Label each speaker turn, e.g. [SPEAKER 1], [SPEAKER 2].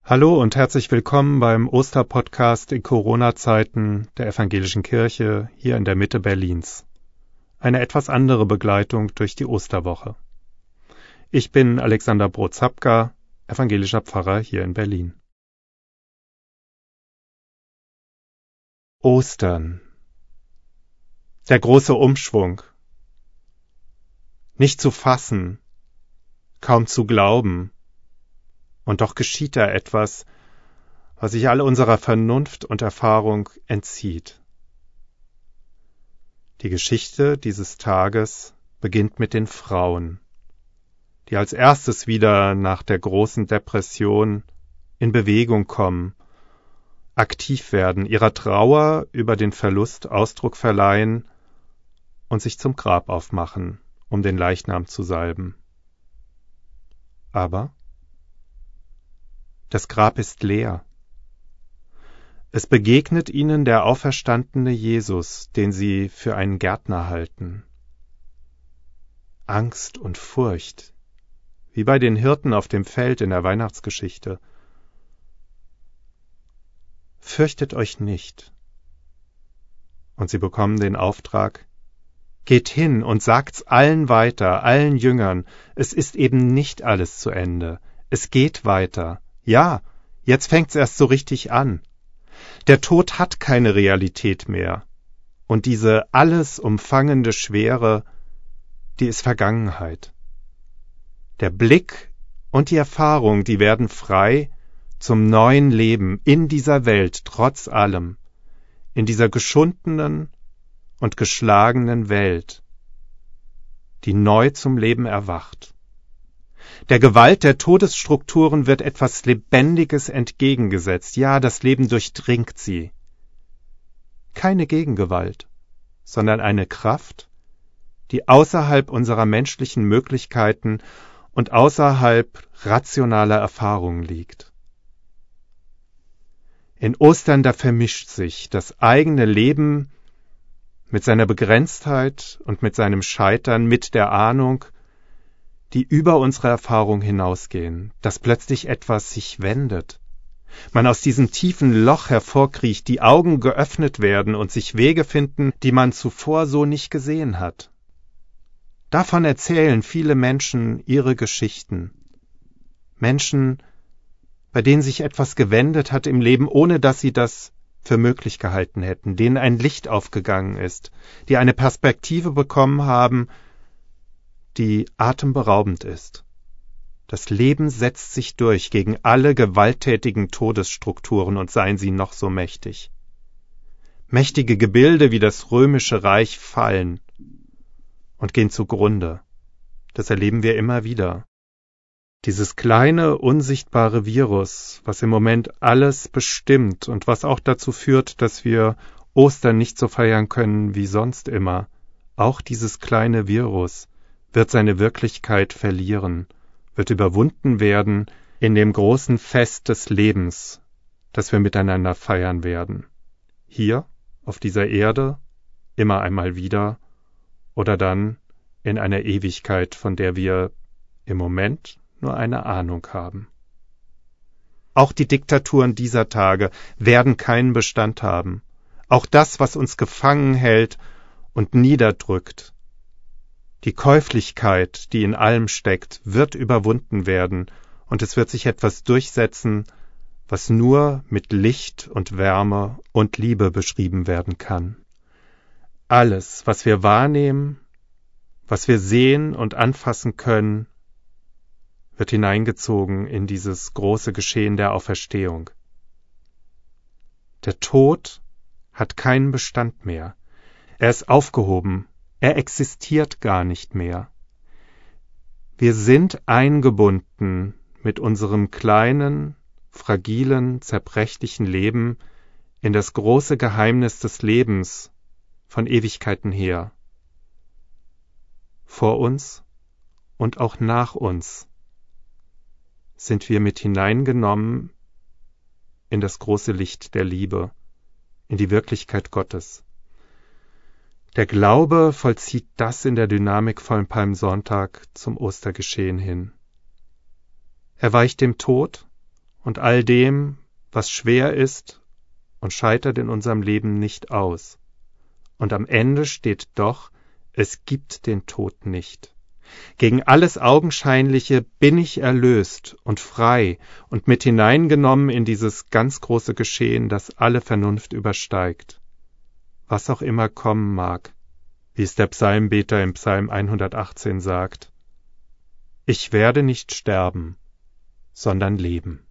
[SPEAKER 1] Hallo und herzlich willkommen beim Osterpodcast in Corona-Zeiten der Evangelischen Kirche hier in der Mitte Berlins. Eine etwas andere Begleitung durch die Osterwoche. Ich bin Alexander Brozapka, evangelischer Pfarrer hier in Berlin. Ostern. Der große Umschwung. Nicht zu fassen, kaum zu glauben. Und doch geschieht da etwas, was sich all unserer Vernunft und Erfahrung entzieht. Die Geschichte dieses Tages beginnt mit den Frauen, die als erstes wieder nach der großen Depression in Bewegung kommen, aktiv werden, ihrer Trauer über den Verlust Ausdruck verleihen und sich zum Grab aufmachen, um den Leichnam zu salben. Aber das Grab ist leer. Es begegnet ihnen der auferstandene Jesus, den sie für einen Gärtner halten. Angst und Furcht, wie bei den Hirten auf dem Feld in der Weihnachtsgeschichte. Fürchtet euch nicht. Und sie bekommen den Auftrag: Geht hin und sagt's allen weiter, allen Jüngern, es ist eben nicht alles zu Ende. Es geht weiter. Ja, jetzt fängt's erst so richtig an. Der Tod hat keine Realität mehr. Und diese alles umfangende Schwere, die ist Vergangenheit. Der Blick und die Erfahrung, die werden frei zum neuen Leben in dieser Welt, trotz allem, in dieser geschundenen und geschlagenen Welt, die neu zum Leben erwacht. Der Gewalt der Todesstrukturen wird etwas Lebendiges entgegengesetzt. Ja, das Leben durchdringt sie. Keine Gegengewalt, sondern eine Kraft, die außerhalb unserer menschlichen Möglichkeiten und außerhalb rationaler Erfahrungen liegt. In Ostern, da vermischt sich das eigene Leben mit seiner Begrenztheit und mit seinem Scheitern, mit der Ahnung, die über unsere Erfahrung hinausgehen, dass plötzlich etwas sich wendet. Man aus diesem tiefen Loch hervorkriecht, die Augen geöffnet werden und sich Wege finden, die man zuvor so nicht gesehen hat. Davon erzählen viele Menschen ihre Geschichten. Menschen, bei denen sich etwas gewendet hat im Leben, ohne dass sie das für möglich gehalten hätten, denen ein Licht aufgegangen ist, die eine Perspektive bekommen haben, die atemberaubend ist. Das Leben setzt sich durch gegen alle gewalttätigen Todesstrukturen und seien sie noch so mächtig. Mächtige Gebilde wie das Römische Reich fallen und gehen zugrunde. Das erleben wir immer wieder. Dieses kleine, unsichtbare Virus, was im Moment alles bestimmt und was auch dazu führt, dass wir Ostern nicht so feiern können wie sonst immer, auch dieses kleine Virus wird seine Wirklichkeit verlieren, wird überwunden werden in dem großen Fest des Lebens, das wir miteinander feiern werden. Hier, auf dieser Erde, immer einmal wieder, oder dann in einer Ewigkeit, von der wir im Moment nur eine Ahnung haben. Auch die Diktaturen dieser Tage werden keinen Bestand haben. Auch das, was uns gefangen hält und niederdrückt, die Käuflichkeit, die in allem steckt, wird überwunden werden und es wird sich etwas durchsetzen, was nur mit Licht und Wärme und Liebe beschrieben werden kann. Alles, was wir wahrnehmen, was wir sehen und anfassen können, wird hineingezogen in dieses große Geschehen der Auferstehung. Der Tod hat keinen Bestand mehr. Er ist aufgehoben. Er existiert gar nicht mehr. Wir sind eingebunden mit unserem kleinen, fragilen, zerbrechlichen Leben in das große Geheimnis des Lebens von Ewigkeiten her. Vor uns und auch nach uns sind wir mit hineingenommen in das große Licht der Liebe, in die Wirklichkeit Gottes. Der Glaube vollzieht das in der Dynamik vom Palmsonntag zum Ostergeschehen hin. Er weicht dem Tod und all dem, was schwer ist und scheitert in unserem Leben nicht aus. Und am Ende steht doch, es gibt den Tod nicht. Gegen alles Augenscheinliche bin ich erlöst und frei und mit hineingenommen in dieses ganz große Geschehen, das alle Vernunft übersteigt. Was auch immer kommen mag, wie es der Psalmbeter im Psalm 118 sagt. Ich werde nicht sterben, sondern leben.